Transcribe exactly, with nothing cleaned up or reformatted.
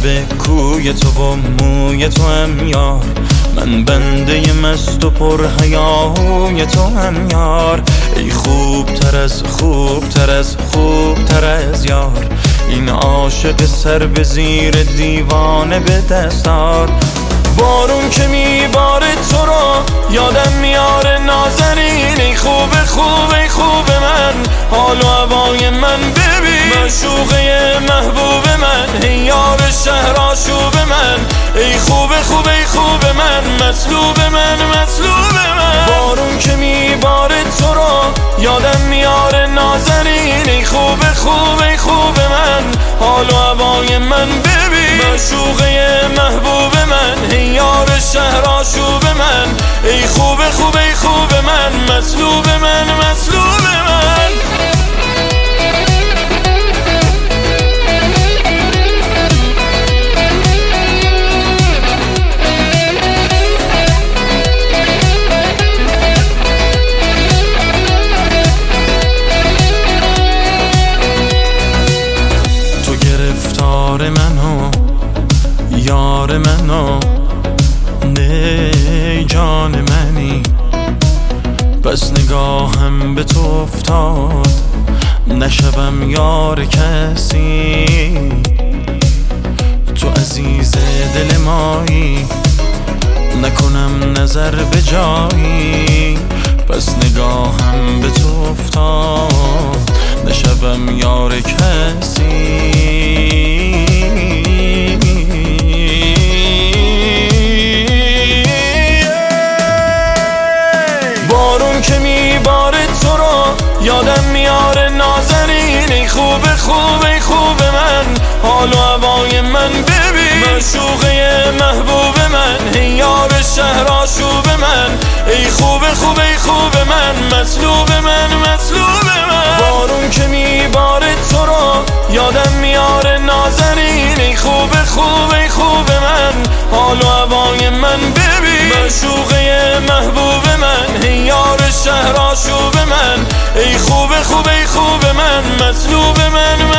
لب کوی تو و موی تو هم یار، من بنده مست و پر حیاهوی تو هم یار. ای خوب تر از خوب تر از خوب تر از یار، این عاشق سر به زیر دیوانه به دستار. بارون که میباره تو رو یادم میاره نازنین، ای خوب خوب ای خوب من، حال و هوای من ببین، معشوقه محبوب من، ای یار شهر آشوب من، ای خوب خوب ای خوب من، مطلوب من مطلوب من. بارون که میباره تو رو یادم میاره نازنین، ای خوب خوب ای خوب من، حال و هوای من ببین، معشوقه محبوب من، ای یار شهر آشوب من، ای خوب خوب ای خوب من، مطلوب من مطلوب من. تو گرفتار منو یار منو، نه جان منی، بس نگاهم به تو افتاد نشوم یار کسی. تو عزیز دل مایی، نکنم نظر به جایی، بس نگاهم به تو افتاد نشوم یار کسی. که میباره تو رو یادم میاره نازنین، ای خوب خوب ای خوب من، حال و هوای من ببین، معشوقه محبوب من، ای یار شهر آشوب من، ای خوب خوب ای خوب من، مطلوب من مطلوب من. بارون که میباره تو رو یادم میاره نازنین، ای خوب خوب ای خوب من، حال و هوای من ببین، معشوقه محبوب من، ای یار شهر آشوب من، ای خوب خوب ای خوب من، مطلوب من